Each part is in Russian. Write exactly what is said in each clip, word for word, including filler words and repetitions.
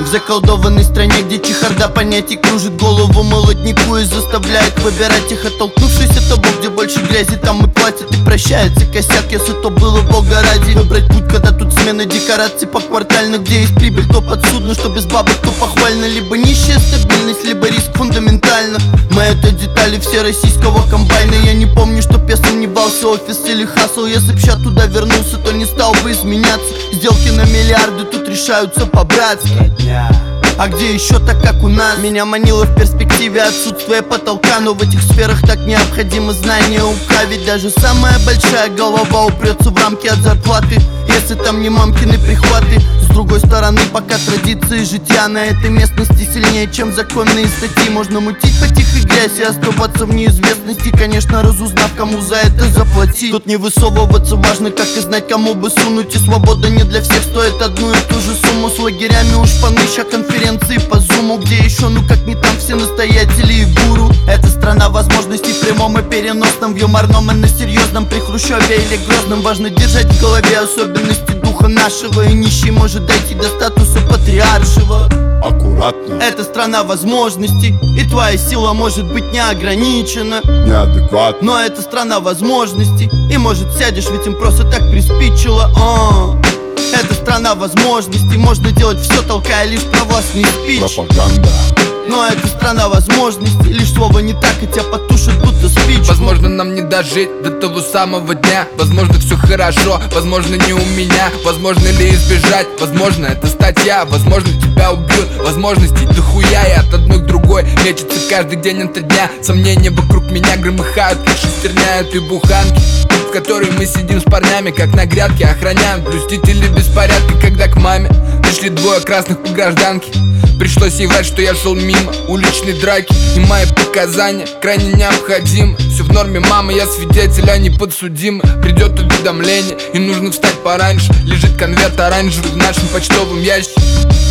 В заколдованной стране, где чехарда понятий кружит голову молодняку и заставляет выбирать их, оттолкнувшись от того, где больше грязи, там и платят, и прощается косяк, если то было бога ради. Выбрать путь, когда тут смена декораций поквартально, где есть прибыль, то подсудно, что без бабок, то похвально. Либо нищая стабильность, либо риск фундаментально. Мы это детали все российского комбайна. Я не помню, чтоб я сомневался, офис или хасл. Если б я туда вернулся, то не стал бы изменяться. Сделки на миллиарды тут решаются по-братски. А где еще так, как у нас? Меня манило в перспективе отсутствие потолка, но в этих сферах так необходимо знание ука. Ведь даже самая большая голова упрется в рамки от зарплаты, если там не мамкины прихваты. С другой стороны, пока традиции житья на этой местности сильнее, чем законные статьи. Можно мутить по тихой грязи и оставаться в неизвестности, конечно, разузнав, кому за это заплатить. Тут не высовываться важно, как и знать, кому бы сунуть. И свобода не для всех стоит одну и ту же сумму. С лагерями уж поныща конференции по зуму, где еще, ну как не там, все настоятели и гуру. Это страна возможностей в прямом и переносном, в юморном и на серьезном, при Хрущеве или Грозном. Важно держать в голове особенности духа нашего, и нищий может дойти до статуса патриаршего. Аккуратно. Это страна возможностей, и твоя сила может быть не ограничена. Неадекватно. Но это страна возможностей, и может сядешь, ведь им просто так приспичило. а. Это страна возможностей, можно делать все, толкая лишь про властный спич. Пропаганда. Но это страна возможностей, лишь слово не так, и тебя потушат будто спичку. Возможно, нам не дожить до того самого дня. Возможно, все хорошо, возможно, не у меня. Возможно ли избежать, возможно, это статья. Возможно, тебя убьют, возможностей дохуя. И от одной к другой мечется каждый день ото дня. Сомнения вокруг меня громыхают, как шестерня этой буханки, в которой мы сидим с парнями, как на грядке. Охраняем блюстители беспорядка, когда к маме пришли двое красных по гражданке. Пришлось ей врать, что я шел мимо уличной драки, и мои показания крайне необходимы. Все в норме, мама, я свидетель, а не подсудимый. Придет уведомление, и нужно встать пораньше. Лежит конверт оранжевый в нашем почтовом ящике,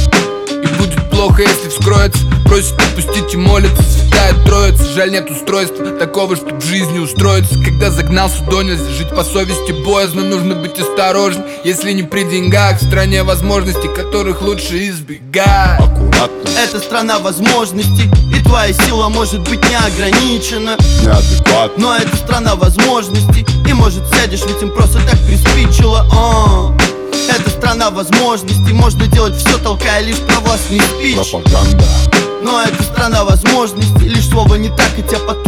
и будет плохо, если вскроется. Просит отпустить и молится, святая троица. Жаль, нет устройства такого, чтоб в жизни устроиться. Когда загнался до нельзя, жить по совести боязно. Нужно быть осторожным, если не при деньгах. В стране возможностей, которых лучше избегать. Аккуратно. Это страна возможностей, и твоя сила может быть не ограничена. Неадекватно. Но это страна возможностей, и может сядешь, ведь им просто так приспичило. а. Это страна возможностей, можно делать все, толкая лишь про властный спич. Пропаганда. Но это страна возможностей, лишь слово не так, и тебя потом